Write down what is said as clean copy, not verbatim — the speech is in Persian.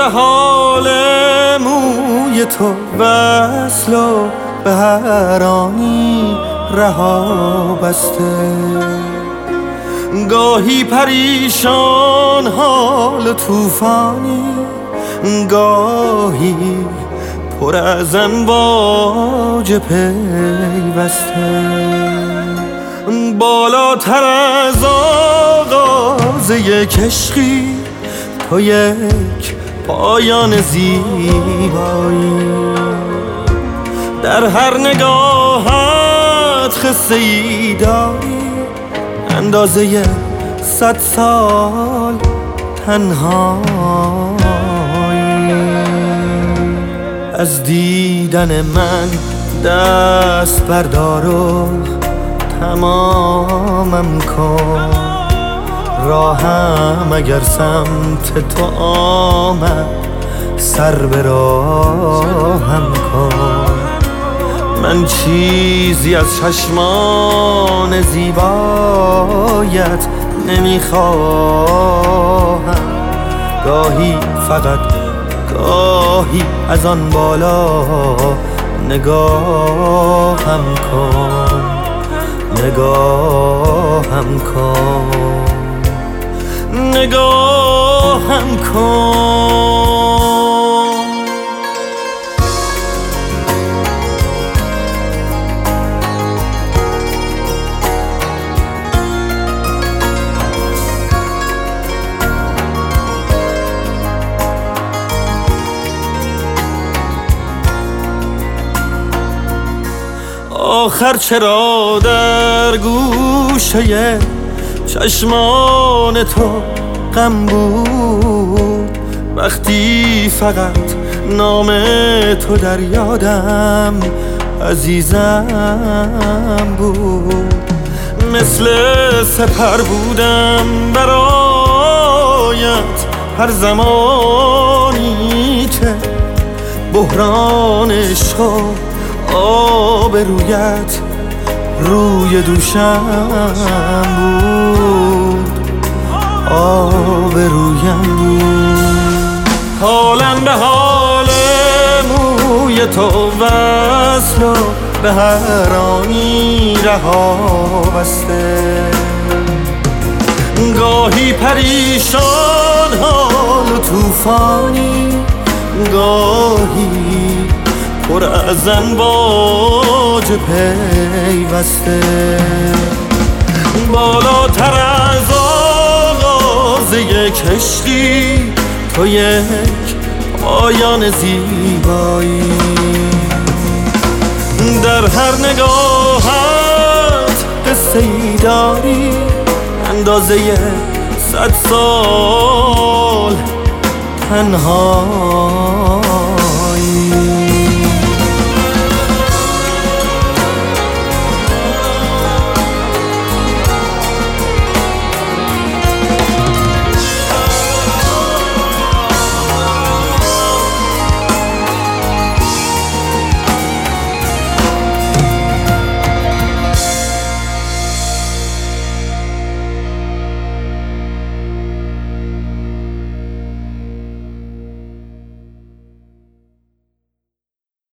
حال موی تو وصل و به هر آنی رها بسته، گاهی پریشان حال طوفانی، گاهی پر از امواج پیوسته. بالاتر از آغاز یک عشقی تو یک پایان زیبایی، در هر نگاهت قصه ای داری، اندازه 100 سال تنهایی. از دیدن من دست بردار و تمامم کن، راهم اگر سمت تو آمد سر به راهم کن. من چیزی از چشمان زیبایت نمیخواهم، گاهی فقط گاهی از آن بالا نگاهم کن، نگاهم کن، نگاهم کن. آخر چرا در گوشه چشمان تو غم بود، وقتی فقط نام تو در یادم عزیزم بود. مثل سپر بودم برایت هر زمانی که بحران عشق و آب رویت روی دوشم بود، آب رویم بود. حالم به حال موی تو وصل و به هر آنی رها بسته، گاهی پریشان حال و طوفانی، گاهی پر از امواج پیوسته. بالاتر از آغاز یک عشقی تو یک پایان زیبایی، در هر نگاهت قصه ای داری، اندازه 100 سال تنها